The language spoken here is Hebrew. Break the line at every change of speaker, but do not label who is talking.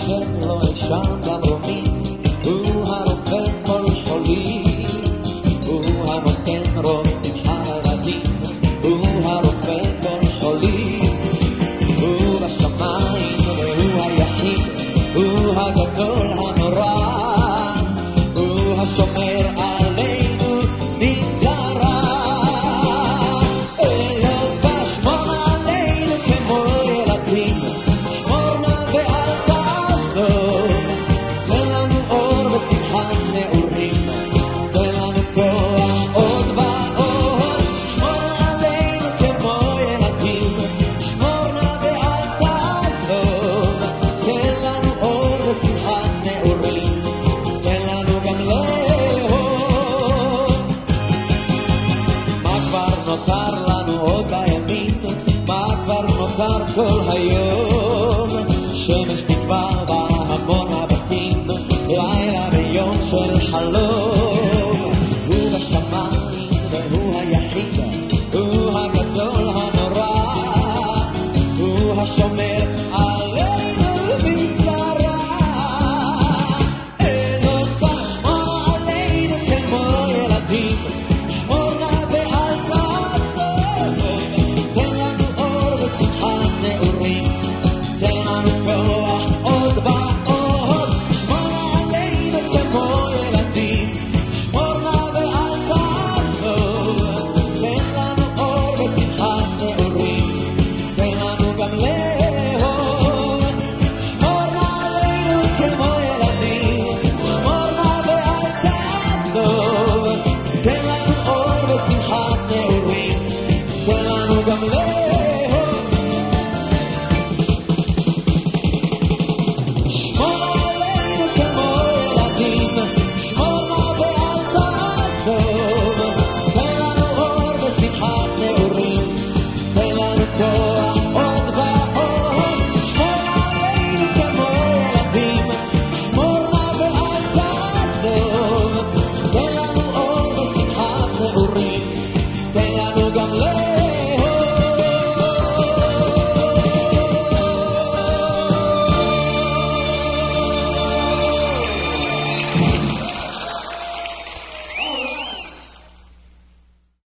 יושב לו שם במרומים, הוא הרופא כל חולי, הוא הנותן רוב שמחה לילדים, הוא הרופא כל חולי, הוא בשמיים והוא היחיד, הוא הגדול הנורא, הוא השומר עלינו נגזרה. אלוקה שמור עלינו כמו ילדים, שמור נא ואל תעזוב, תן לנו אור ושמחת נעורים, תן לנו כוח עוד ועוד, שמור עלינו כמו ילדים, שמור נא ואל תעזוב, תן לנו אור ושמחת נעורים, תן לנו גם לאהוב. מה כבר נותר לנו עוד הימים, מה כבר נותר כל היום, שמש תקווה